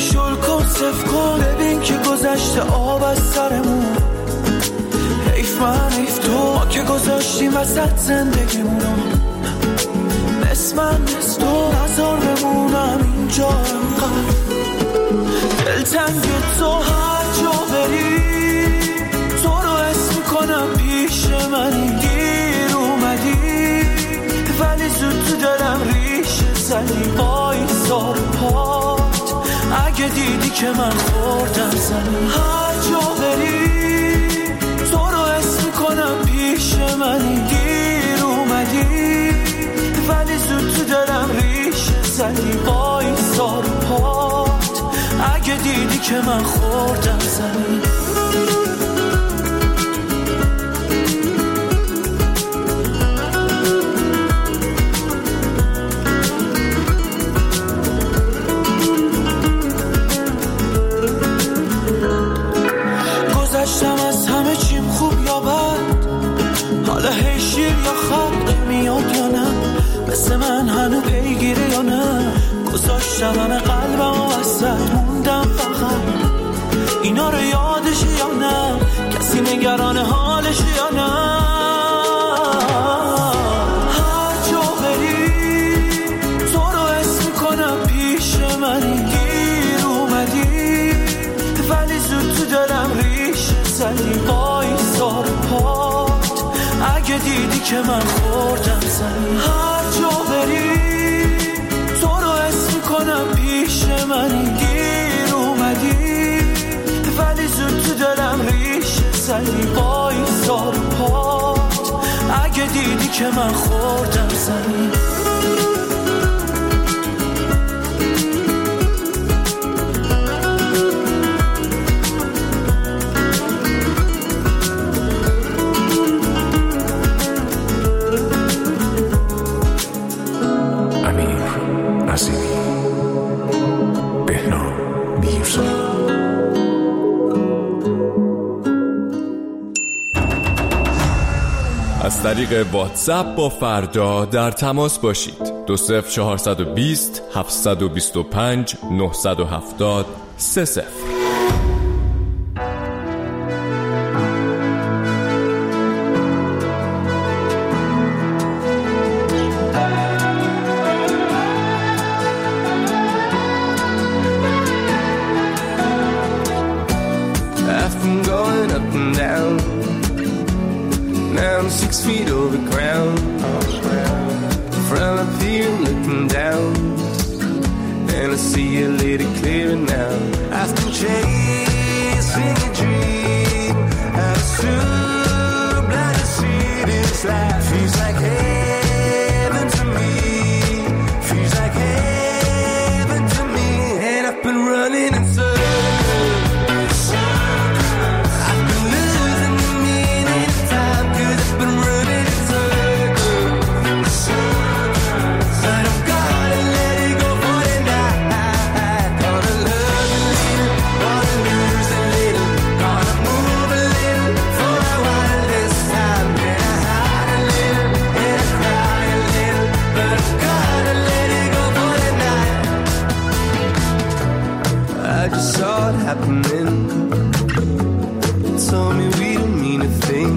شل کن صف کن ببین که گذشته آب از سرمون. حیف من حیف تو ما که گذاشتیم وسط زندگیمونو. نصف من نصف تو نظر بمونم اینجا انقدر. دلتنگ تو هر جا بری تو رو حس میکنم پیش منی. گیر اومدی ولی زود تو دلم ریشه زدی. وایسا رو پات اگه دیدی که من خوردم زمین. هر جا بری تو رو حس میکنم پیش منی. گیر اومدی ولی زود تو دلم ریشه زدی. وایسا رو پات اگه دیدی که من خوردم زمین. گذشتم از همه چیم خوب یا بد. حالا هی شیر یا خط میاد یا نه. مثل من هنو پیگیره یا نه. گذاشتم همه قلبم و وسط موندم فقط. اینا رو یادش یا نه. کسی نگران حالش یا نه. هر جا بری تو رو حس میکنم پیش منی. گیر اومدی ولی زود تو دلم ریشه زدی. وایسا رو پات اگه دیدی که من خوردم زمین. هر جا بری تو رو حس میکنم پیش منی. گیر اومدی ولی زود تو دلم ریشه زدی. وایسا رو پات اگه دیدی که من خوردم زمین. از طریق واتساپ با فردا در تماس باشید. 20420 725 970 30. I've been going up and down. Now I'm 6 feet over ground. From up here looking down, and I see a little clearer now. I've been chasing a dream. I was too blind to see this life. Feels like heaven to me. Feels like heaven to me. And I've been running in circles. Happening. Told me we don't mean a thing.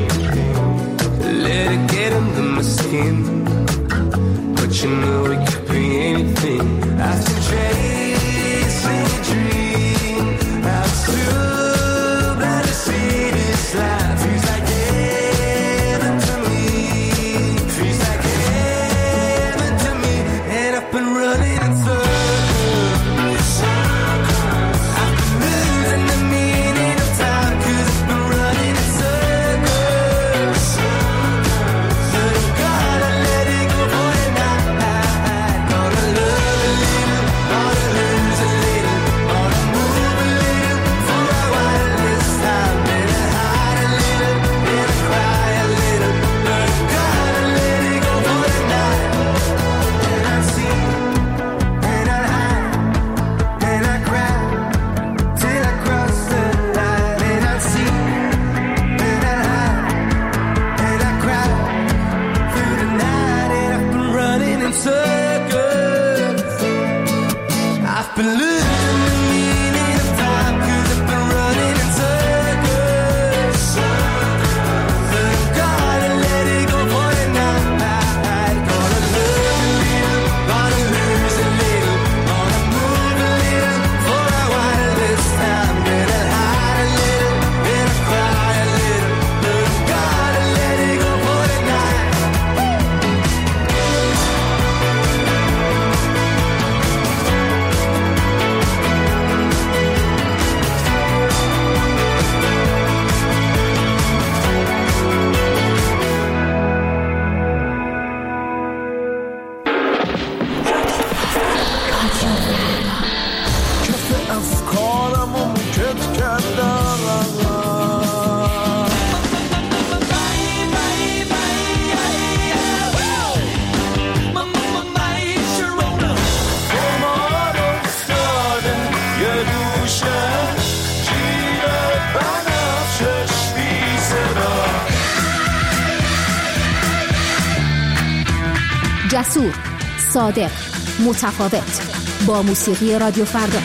Let it get under my skin. But you know it could be anything. I've been chasing a dream. I was too blind to see this life. Feels like heaven to me. Feels like heaven to me. And I've been running in circles. I've been losing جسور، صادق، متفاوت، با موسیقی رادیو فردا.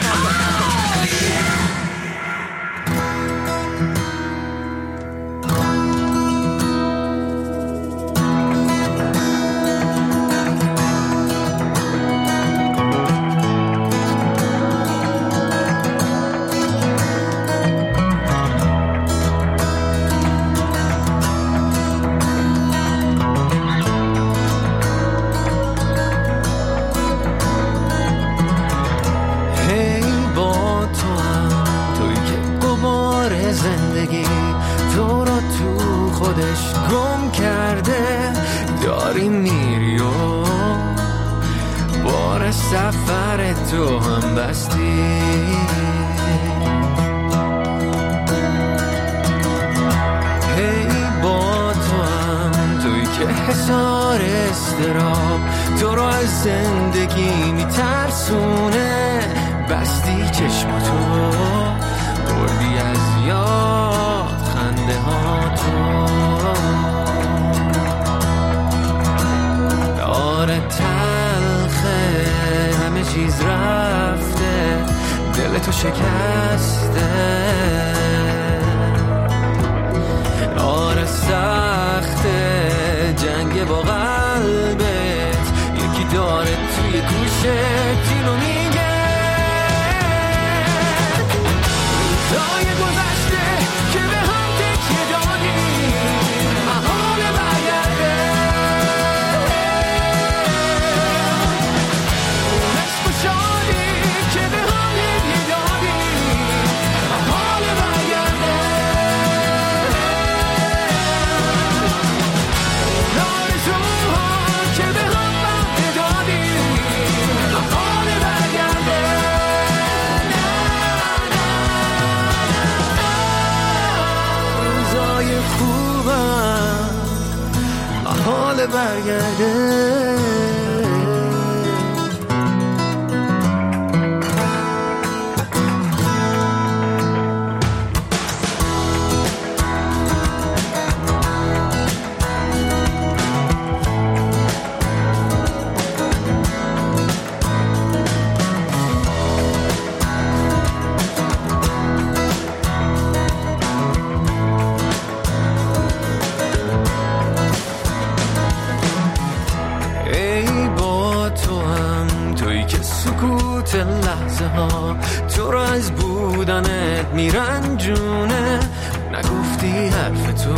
لحظه ها تو رو از بودنت میرنجونه، نگفتی حرف تو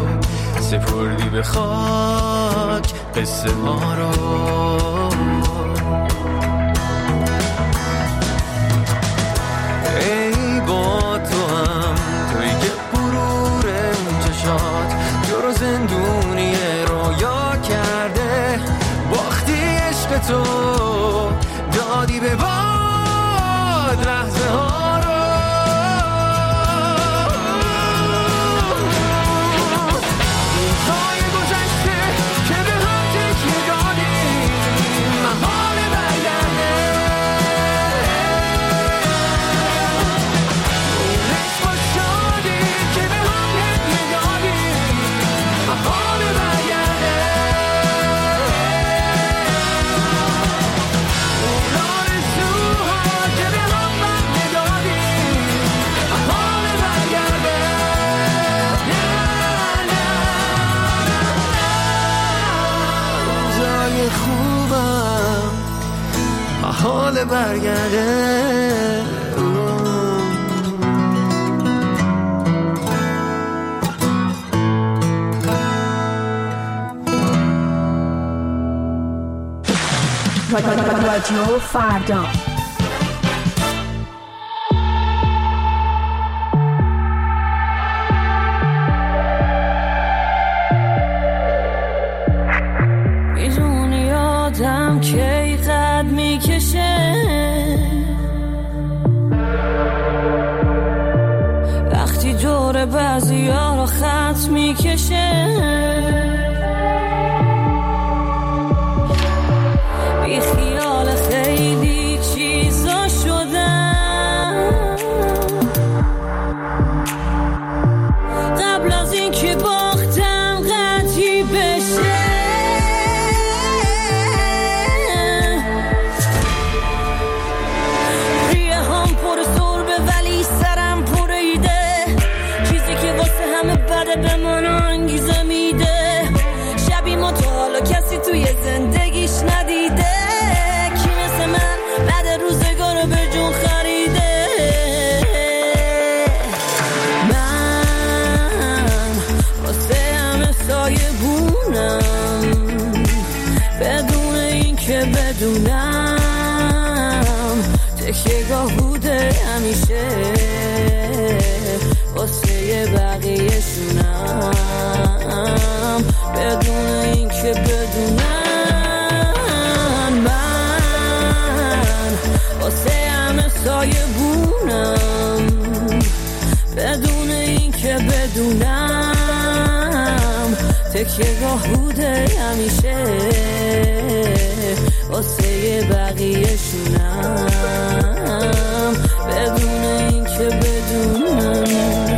سپردی به خاک قصه ها رو. ای با تو هم توی که غرور اون چشات تو رو زندونی رویا کرده، باختی عشق تو دادی به باد لحظه ها رو. روزهای گذشته که به هم تکیه دادیم محال برگرده، اون عشق و شادی که به هم هدیه دادیم محال برگرده، اون آرزوها که به هم وعده دادیم محال برگرده. روزای خوبم محال برگرده. رادیو فردا. میدونی آدم کی قد میکشه وقتی دور بعضی ها رو خط میکشه، بی خیال خیلی چیزا شدم قبل از این که باختم قطعی بشه. بدون این که بدونم تکیه‌گاه بوده همیشه واسه بقیه‌شونم، بدون این که بدونم من واسه همه سایه بونم، بدون این که بدونم تکیه‌گاه بوده همیشه واسه بقیه‌شونم، بدون این که بدونم.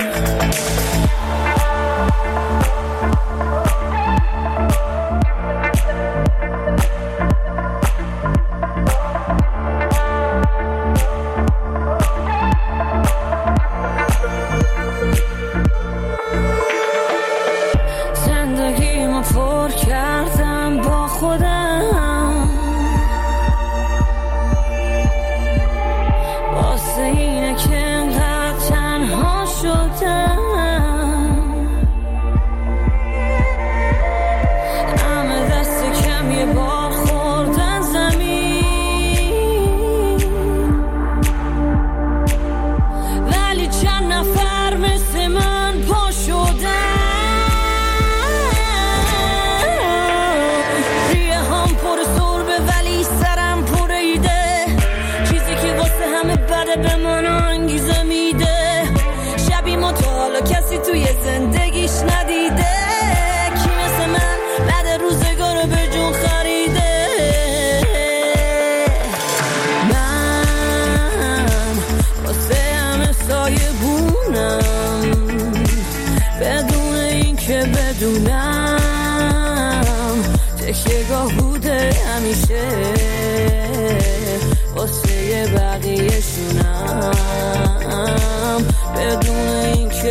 تکیه‌گاه بوده همیشه واسه بقیه‌شونم، بدون این که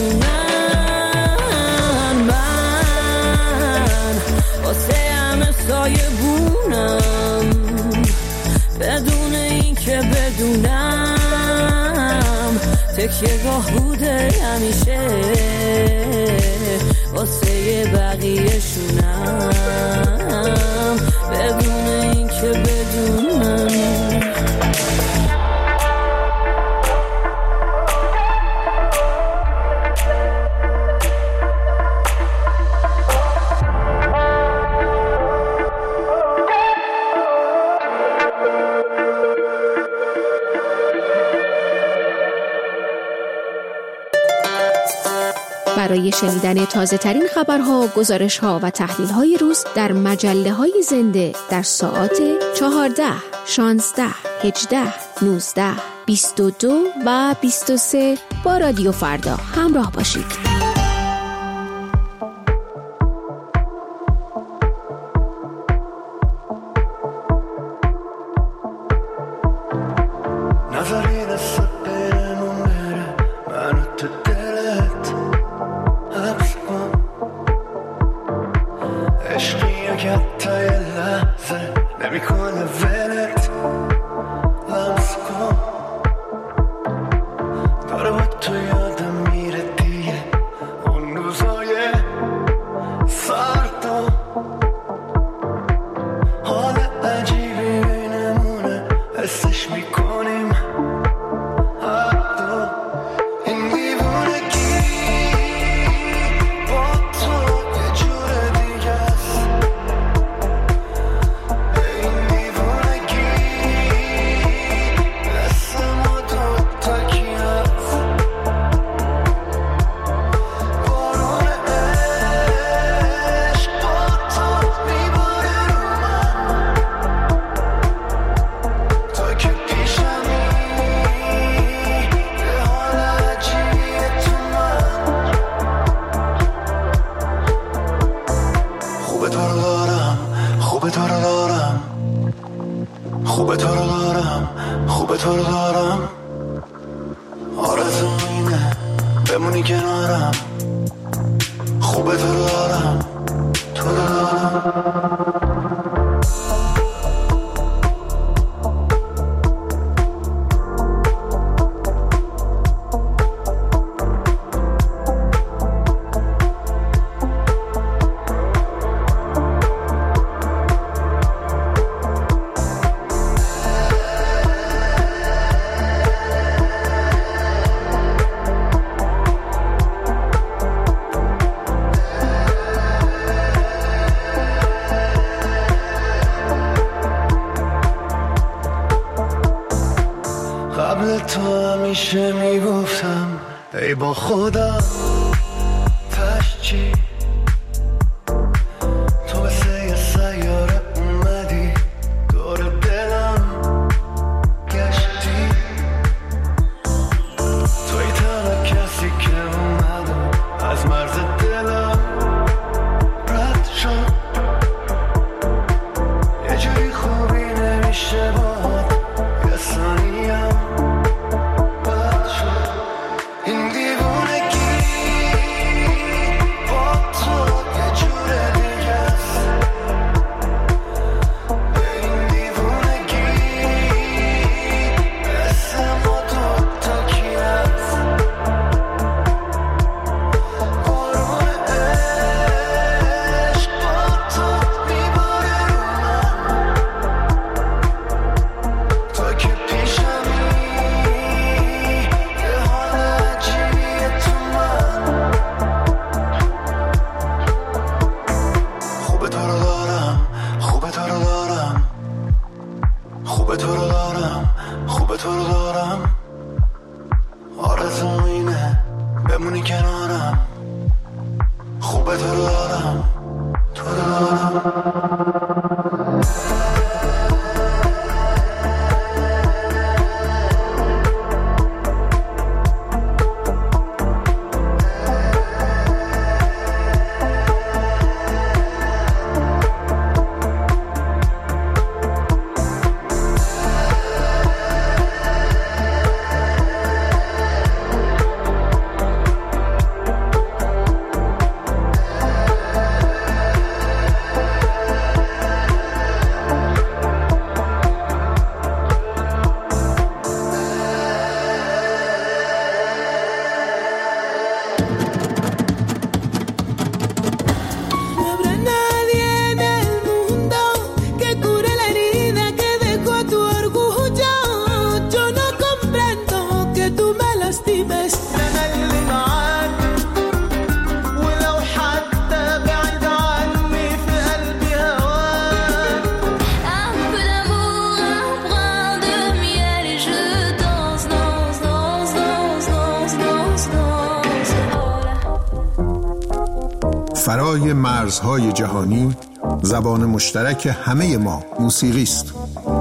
بدونم من واسه همه سایه بونم، بدون این که بدونم تکیه‌گاه بوده همیشه واسه بقیه‌شونم، بدون این که بدونم. برای شنیدن تازه ترین خبرها، گزارش‌ها و تحلیل‌های روز در مجله‌های زنده در ساعات 14، 16، 18، 19، 22 و 23 با رادیو فردا همراه باشید. همیشه میگفتم ای با خودم تشچی تو مثل یه سیاره اومدی دور دلم گشتی توی تنها کسی که اومدم از مرز دلم رد شد یه جوری خوبی نمیشه باهات یه ثانیم بد شد این دیوونگی با تو یه جور دیگه است این دیوونگی مثل ما دوتا کی هست بارون عشق با تو میباره رو من تو که پیشمی یه حال عجیبیه تو من خوبه تو رو دارم خوبه تو رو دارم خوبه تو رو دارم خوبه تو رو دارم آرزوم اینه بمونی کنارم خوبه تو رو دارم تو رو دارم فرای مرزهای جهانی زبان مشترک همه ما موسیقی است.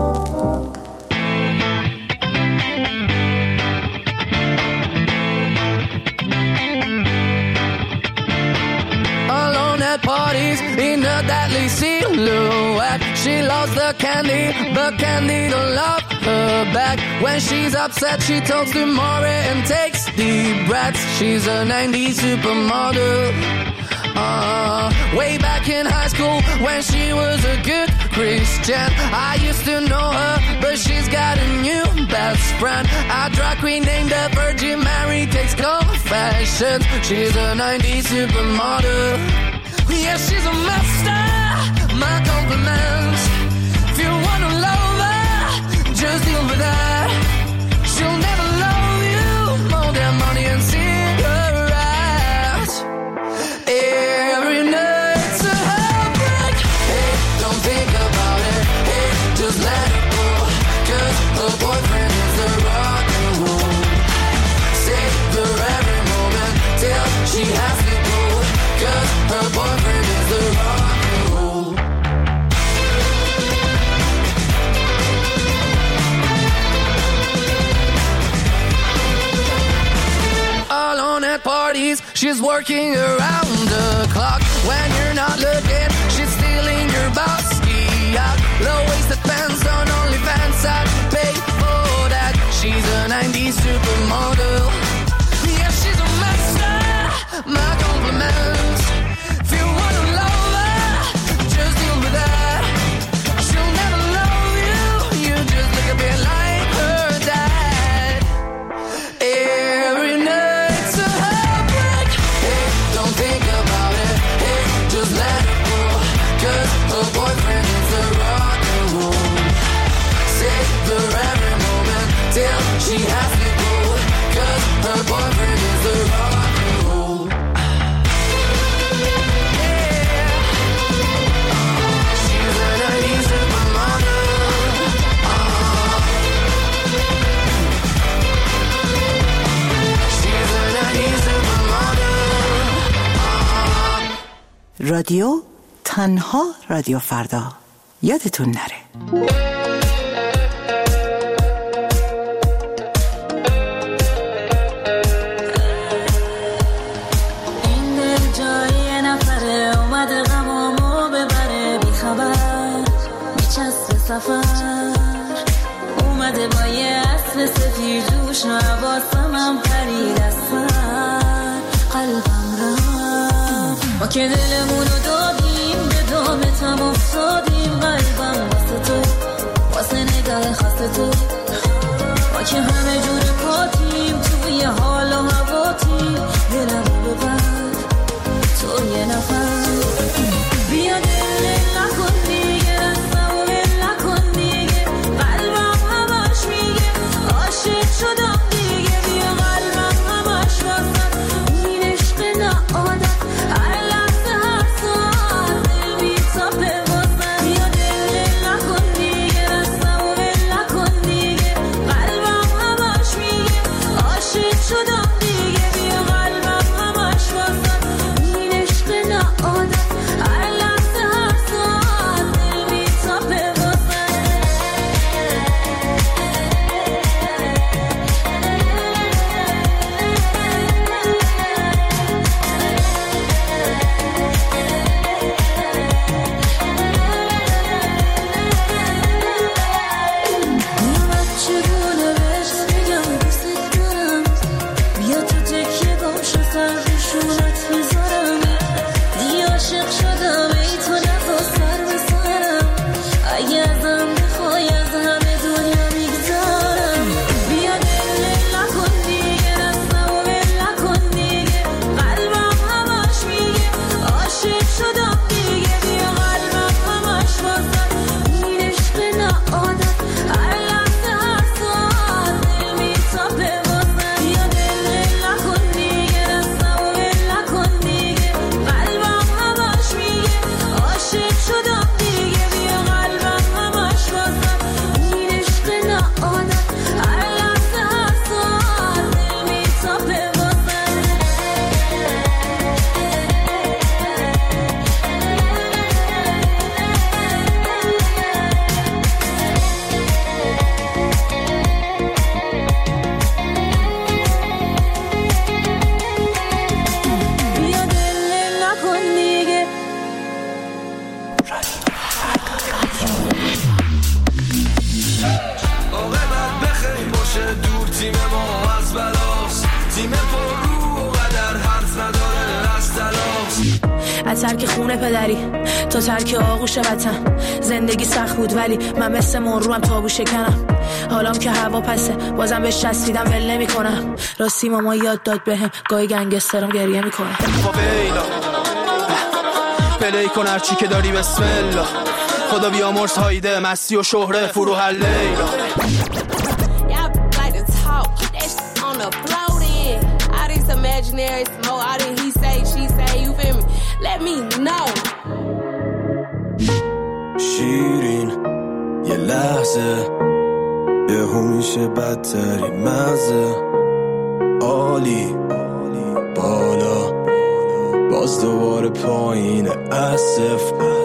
Alone at parties in a deadly silhouette. She loves the candy, but candy don't love her back. When she's upset, she talks to Maury and takes deep breaths. She's a 90s supermodel. Way back in high school when she was a good Christian, I used to know her, but she's got a new best friend, a drag queen named the Virgin Mary, takes confessions. She's a 90s supermodel. Yeah, she's a master. My compliments. If you wanna love her, just deal with that. She'll never love you more than money and cigarettes. Every night's a heartbreak. Hey, don't think about it. Hey, just let it go. 'Cause her boyfriend is a rock and roll. Save her every moment till she has to go. 'Cause her boyfriend is a rock and roll. Alone at parties, she's working around the clock. When you're not looking, she's stealing your bossy out. Low-waisted pants on OnlyFans, I'd pay for that. She's a 90s supermodel. Yeah, she's a master. My compliments. If you wanna love her, just deal with that. She'll never love you. You just look a bit like her dad. Every night's a heartbreak. Hey, don't think about it. Hey, just let it go. رادیو، تنها رادیو فردا. یادتون نره. سفر اومده با یه اصل سفید روش نواسمم پرید از سر قلبم رفت ما که دلمونو دادیم به دامتم افتادیم قلبم واسه تو واسه نگاه خاص تو ما که همه جور پاتیم توی حال و هواتیم دلمو ببر تو یه نفر بیا دل نکن دیگه شدم دیگه بیا قلبم همش واسه این عشق نعادت هر لحظه هر ساعت دل بی‌تابه واسه بیا دل نکن دیگه رستم و ول نکن دیگه قلبم همش میگه عاشق شدم دیگه بیا قلبم همش واسه این عشق نعادت هر لحظه هر ساعت دل بی‌تابه ترک خونه پدری تا ترک آغوش وطن زندگی سخت بود ولی من مثل مروم تابو شکنم حالام که هوا پسه بازم بهش چسبیدم ول نمی‌کنم راستی ماما یاد داد بهم گاهی گنگسترم گریه میکنه فاویلا پلی کن هرچی که داری بسم الله خدا بیامرز هایده مستی و شهره فروح لیلا imaginary smoke, all that he say, she say, you feel me? Let me know. شیرین یه لحظه یهو میشه بدتری مزه عالی بالا باز دوباره پایین اسف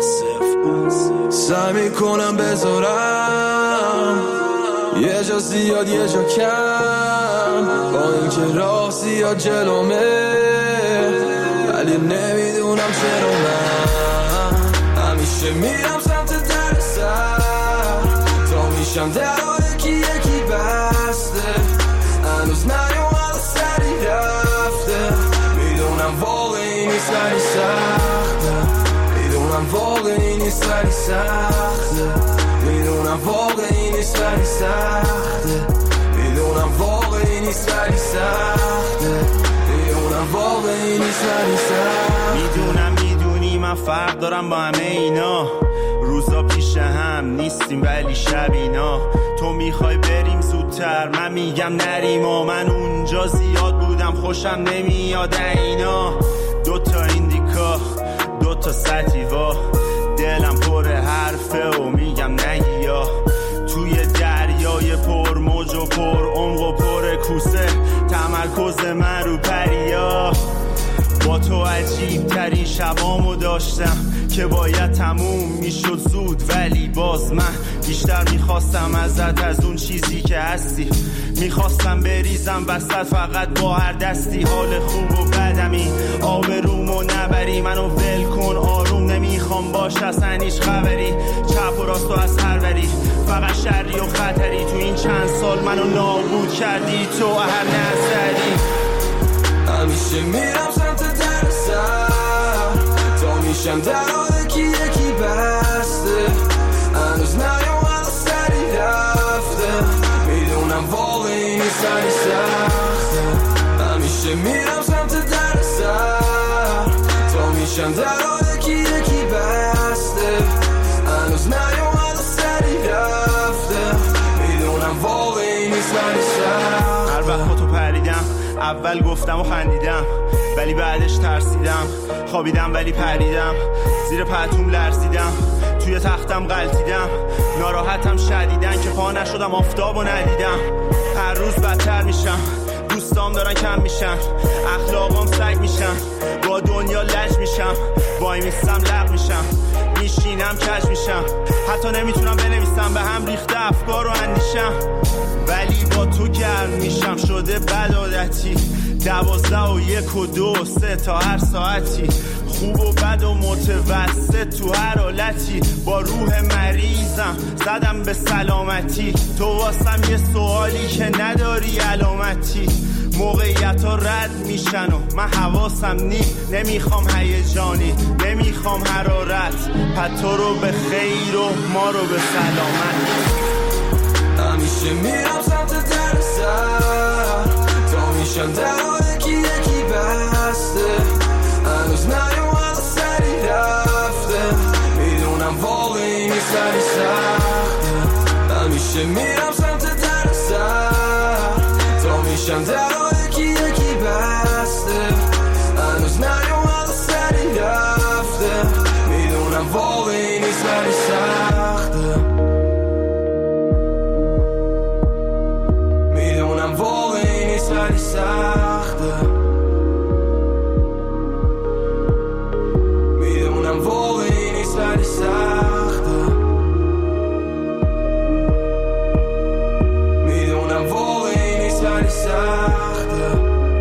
سعی میکنم بذارم یه جا زیاد یه جا کم با اینکه راه زیاد جلومه ولی نمیدونم چرا من همیشه میرم سمت در سر تا میشم در یکی بسته هنوز نیومد سری رفته میدونم واقعی نیست ولی سخته میدونم واقعی نیست ولی سخته میدونم واقعی نیست ولی سخته میدونم واقعی نیست ولی سخته میدونم واقعی نیست ولی سخته میدونی من فرق دارم با همه اینا روزا پیش هم نیستیم ولی شب اینا تو میخوای بریم زودتر من میگم نریم و من اونجا زیاد بودم خوشم نمیاد اینا دوتا ایندیکا دوتا ستیوا دلم پر حرفه و میگم نگیا توی دریای پر موج و پر عمق و پر کوسه تمرکز من رو پریا با تو عجیب ترین شب شبامو داشتم که باید تموم میشد زود، ولی باز من بیشتر میخواستم ازت از اون چیزی که هستی. میخواستم بریزم وسط فقط با هر دستی، حال خوب و بدمی آبرومو نبری، منو ول کن آروم نمیخوام باش اصلا هیچ خبری، چپ و راست و از هر وری فقط شری و خطری. تو این چند سال منو نابود کردی تو هر نظری. همیشه میرم سمت در سر تا میشم در یکی یکی بسته، هنوز نیومد سری رفته، میدونم واقعی سری سخته. همیشه میرم سمت در سر تا میشم در یکی یکی بسته، هنوز نیومد سری رفته، میدونم واقعی سری سخته. هر وقت با تو پریدم اول گفتم و خندیدم، ولی بعدش ترسیدم، خوابیدم ولی پریدم، زیر پتوم لرزیدم، توی تختم غلطیدم، ناراحتم شدیدن که پا نشدم آفتابو ندیدم. هر روز بدتر میشم، دوستام دارن کم میشن، اخلاقام سگ میشن، با دنیا لج میشم، وای میستم لب میشم، میشینم کج میشم، حتی نمیتونم بنویسم، به هم ریخته افکار و اندیشم، ولی با تو گرم میشم شده بد عادتی. 12 و 1 و 2 و 3 تا هر ساعتی، خوب و بد و متوسط تو هر حالتی، با روح مریضم زدم به سلامتی. تو واسم یه سوالی که نداری علامتی، موقعیت ها رد میشن و من حواسم نمیخوام هیجانی، نمیخوام حرارت، پس تو رو به خیر و ما رو به سلامت. همیشه میرم سمت در سر تا میشم در یکی یکی بسته، هنوز نیومد سری رفته، میدونم واقعی سری سخته. همیشه میرم سمت در سر تا میشم در یکی یکی بسته، هنوز نیومد سری رفته، میدونم واقعی سری سخته، میدونم واقعی نیست ولی سخته، میدونم واقعی نیست ولی سخته، میدونم واقعی نیست ولی سخته.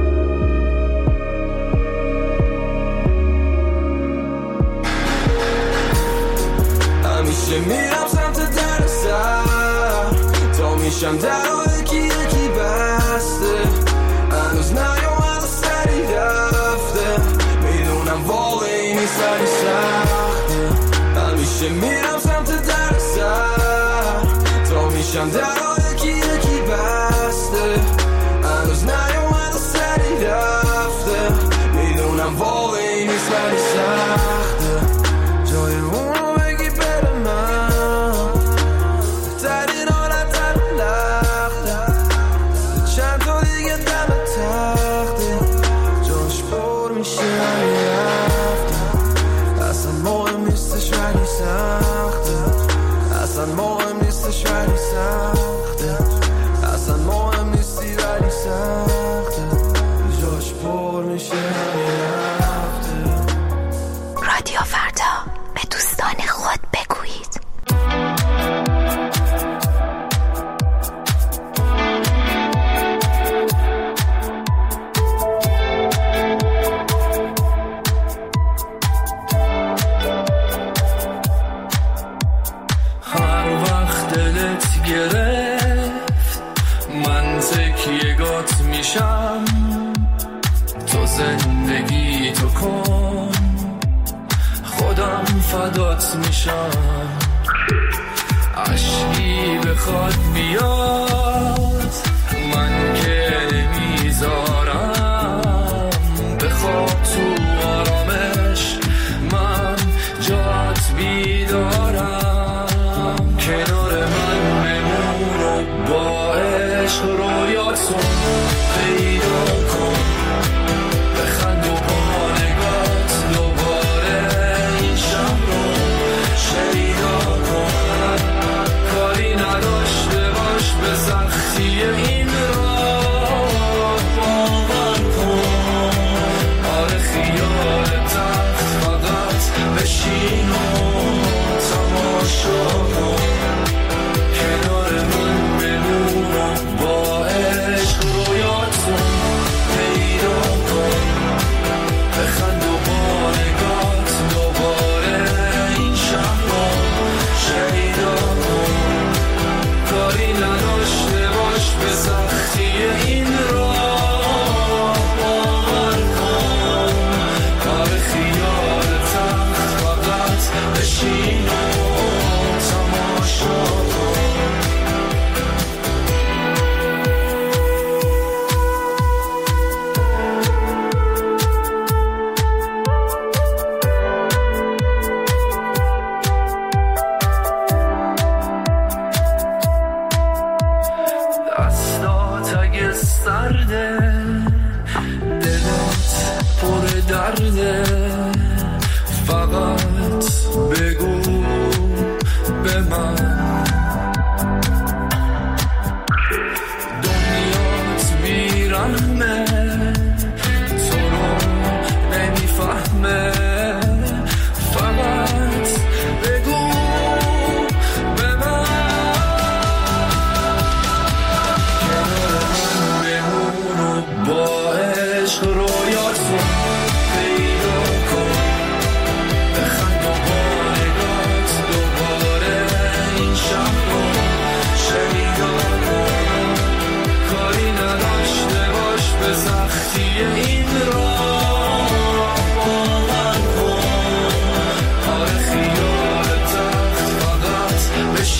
همیشه میرم سمت در سر تا میشم در یکی یکی بسته، هنوز نیومد سری رفته، میدونم واقعی نیست ولی سخته. همیشه میرم سمت در سر تا میشم در یکی یکی بسته، هنوز نیومد سری رفته، میدونم واقعی نیست ولی سخته. جای اونو بگی بره من ترین حالت لخته، چند تا دیگه دم تخته، جاش پر میشه ولی رفته، اصلا مهم نیستش ولی سخته، اصلا مهم نیستش ولی سخته، اصلا مهم نیستی ولی سخته، جاش پر میشه ولی رفته. رادیو فردا، به دوستان خود بگویید. هر وقت دلت گرفت من تکیه‌گات میشم، تو زندگی تو کن خودم فدات میشم، عشقی بخواد بیاد من که نمیذارم، بخواب تو آرامش من جات بیدارم، کنار من بمون و با عشق رویاتو پیدا کن، بخند و با نگات دوباره این شب رو شیدا کن، کاری نداشته باش بزن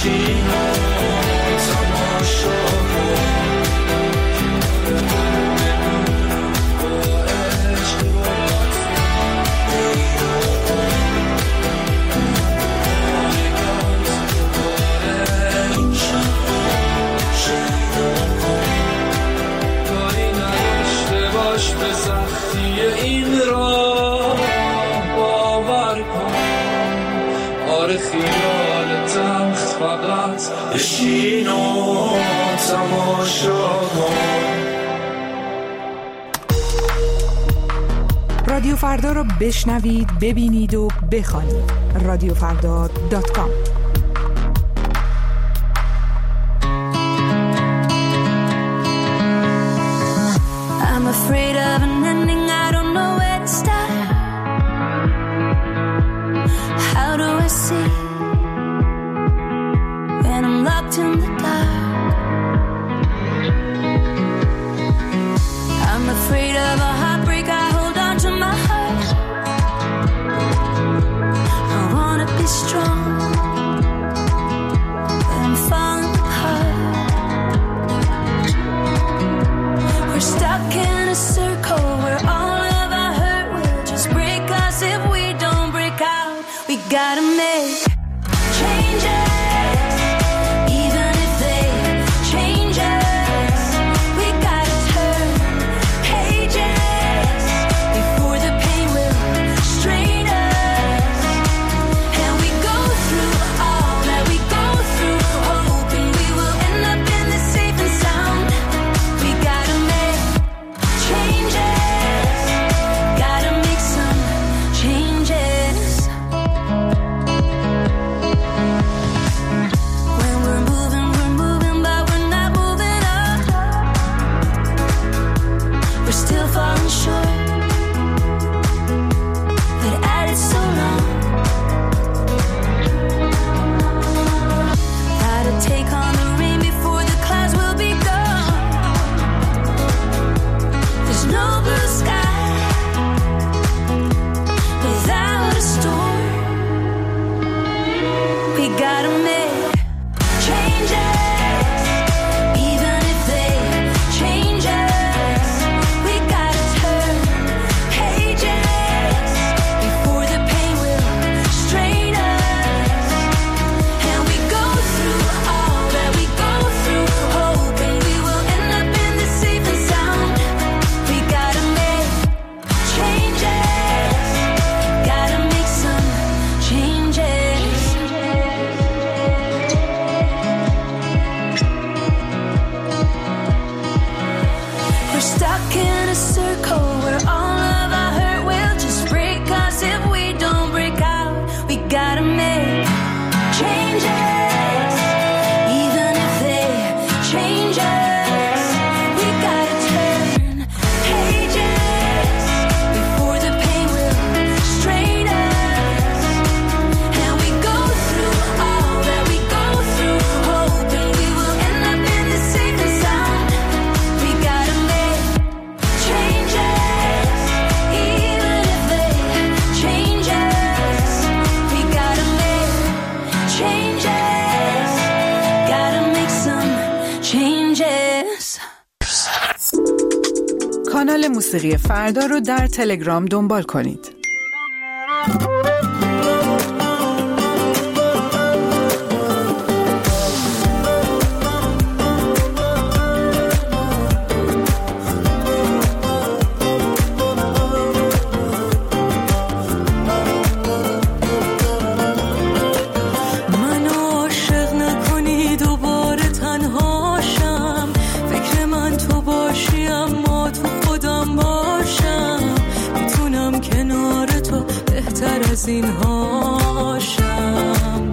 بشین و تماشا کن به سختی این را باور کن آره خیال تخت فقط بشین و تماشا کن. رادیو فردا را بشنوید، ببینید و بخوانید. رادیوفردا.com. I'm afraid of an ending, I don't know where to start. How do I see when I'm locked in the dark? I'm afraid of a heartbreak, I hold on to my heart. I wanna be strong, but I'm falling apart. We're stuck in a circle where all of our hurt will just break us if we don't break out. We gotta make changes. کانال موسیقی فردا رو در تلگرام دنبال کنید. این هاشم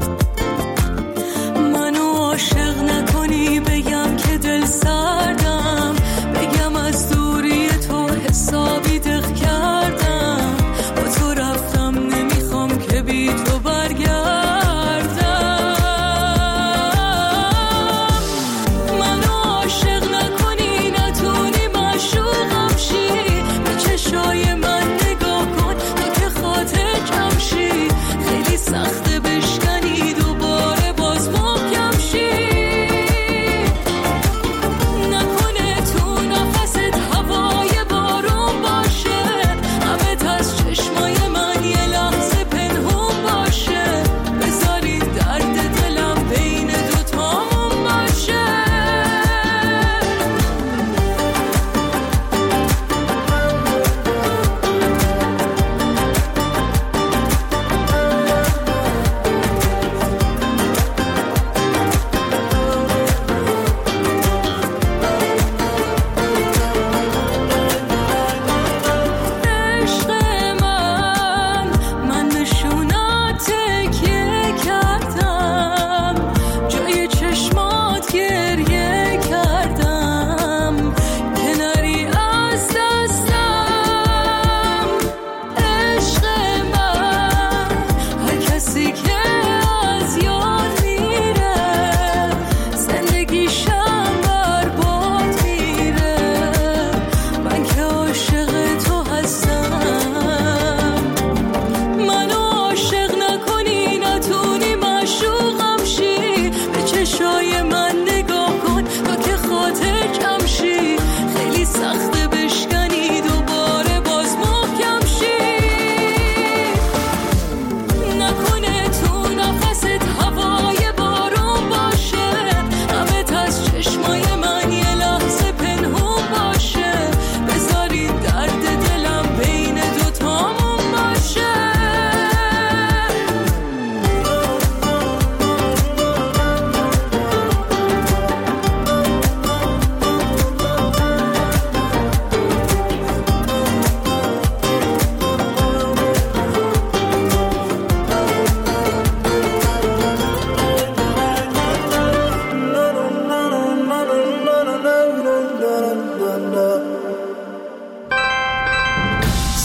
منو عاشق نکنی بگم که دل سردم بگم از دوری تو حسابی دق کردم با تو رفتم نمیخوام که بی تو برگردم منو عاشق نکنی نتونی معشوقم شی به چشای من نگاه کن تو که خاطر کم شی خیلی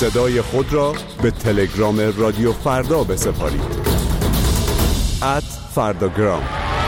صدای خود را به تلگرام رادیو فردا بسپارید. @فرداگرام.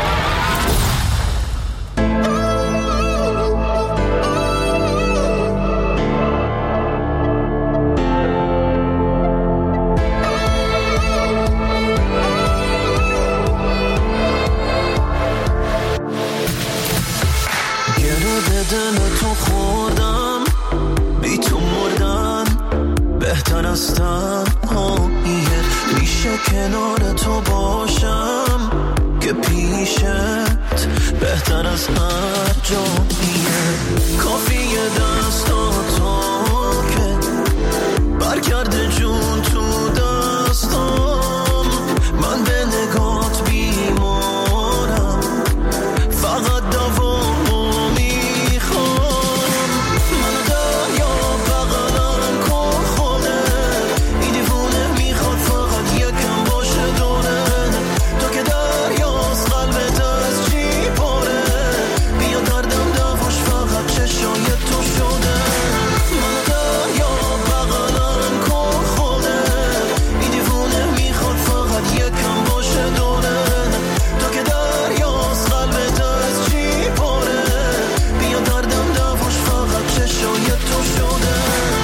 کنار تو باشم که پیشت بهتر از هر جاییه. کافیه دستاتو که برگرده جون تو دستم، من به نگات بیمارم، فقط دوامو میخوام. من دریا بغلم کن خودت، این دیوونه میخواد فقط یکم باشه دونه. تو که دریاست قلبت از چی پاره، بیا دردم دواش فقط چشای تو شده. من دریا بغلم کن خودت، این دیوونه میخواد فقط یکم باشه دونه. تو که دریاست قلبت از چی پاره، بیا دردم دواش فقط چشای تو شده.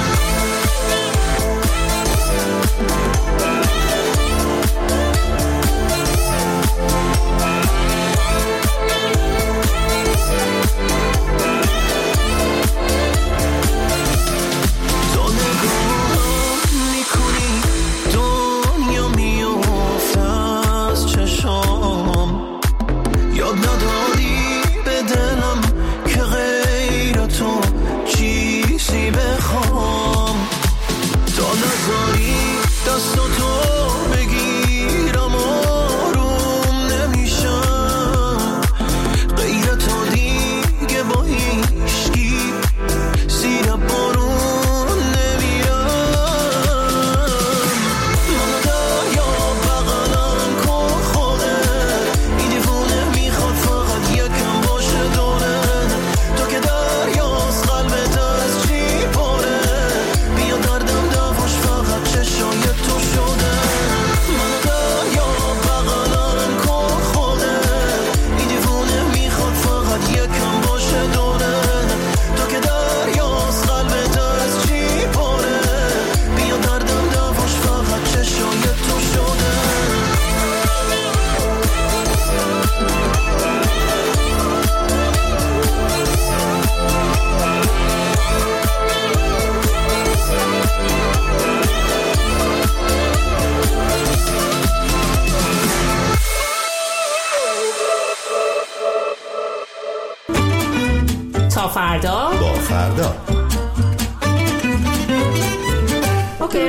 تو نگاه میکنی دنیا میفته از چشام، یاد نداری به دلم که غیر تو چیزی بخوام. تا نذاری دستاتو بگیرم آروم نمیشم، غیر تو دیگه با هیچکی زیر بارون نمیرم. من دریا بغلم کن خودت، این دیوونه میخواد فقط یکم باشه دونه. تو که دریاست قلبت از چی پاره، بیا دردم دواش فقط چشای تو شده. من دریا بغلم کن خودت، این دیوونه میخواد فقط یکم باشه دونه. تو که دریاست قلبت از چی پاره، بیا دردم دواش فقط چشای تو شده. تا فردا با فردا. اوکی.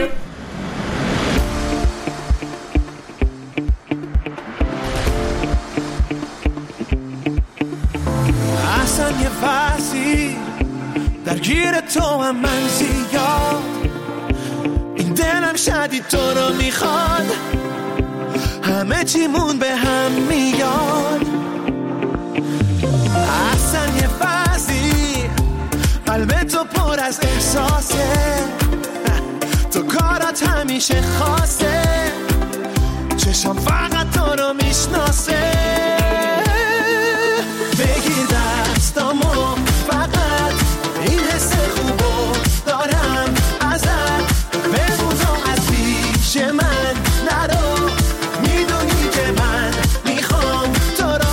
اصلا یه فصلی درگیر تو هم من زیاد، این دلم شدید تو رو میخواد، همه چیمون به هم میاد. اصلا یه فصلی قلب تو پر از احساسه، تو کارات همیشه خاصه، چشم فقط تو رو میشناسه. بگیر دستامو فقط، این حس خوبو دارم ازت، بمون و از پیش من نرو، میدونی که من میخوام تو رو.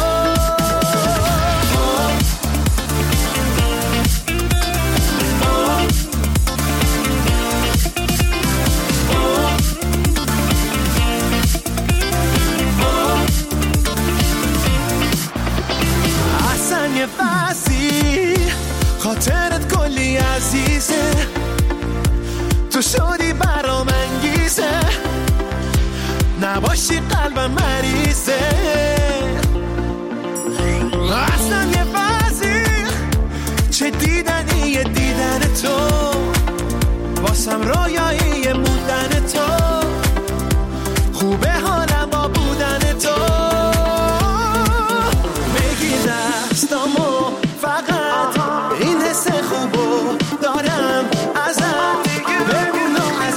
یه فصلی خاطرت کلی عزیزه، تو شدی برام انگیزه، نباشی قلبم مریضه. اصلا یه فصلی چه دیدنیه دیدن تو، واسم رویایی بودن تو، خوبه حالم با بودن تو. دستامو فقط، این حس خوبو دارم ازت، بمون و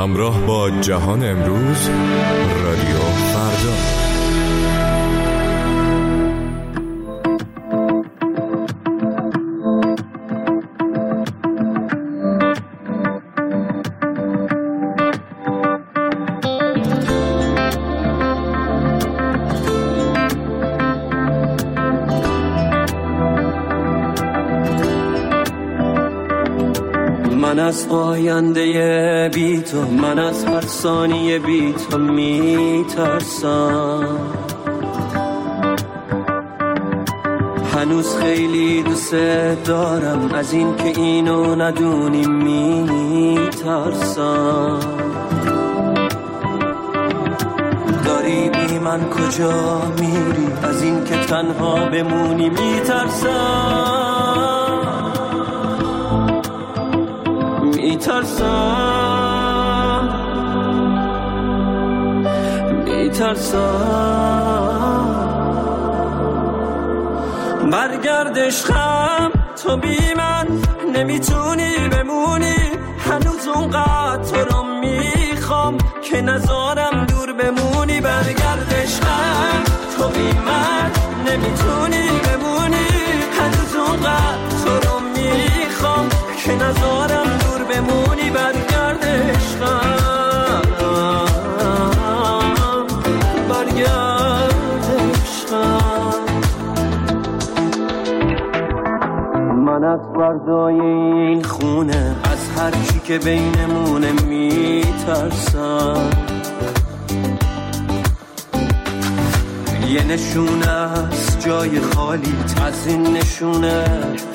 همراه با جهان امروز، رادیو فردا. من از آینده بی تو، من از هر ثانیه بی تو میترسم. هنوز خیلی دوست دارم، از این که اینو ندونی میترسم. داری بی من کجا میری، از این که تنها بمونی میترسم. میترسم برگرد عشقم، تو بی من نمیتونی بمونی. هنوز اونقدر تو رو میخوام که نذارم دور بمونی. برگرد عشقم، تو بی من نمیتونی بمونی. هنوز اونقدر تو رو میخوام که نذارم دور بمونی. برگرد عشقم، برگرد عشقم. من از فردای این خونه، از هر چی که بینمونه میترسم. یه نشونه از جای خالی، از این نشونه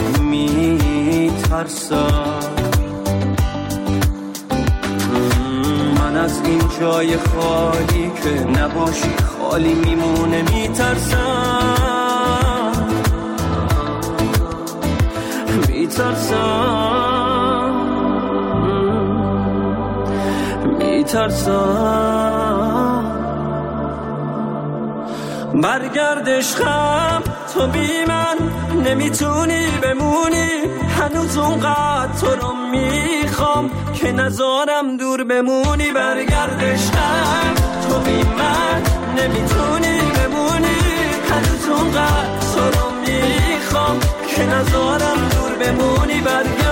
میترسم. من از این جای خالی که نباشی خالی میمونه میترسم. میترسم برگرد عشقم، تو بی من نمیتونی بمونی. هنوز اونقدر تو رو میخوام که نذارم دور بمونی. برگرد عشقم، تو بی من نمیتونی بمونی. هنوز اونقدر تو رو میخوام که نذارم دور بمونی. برگرد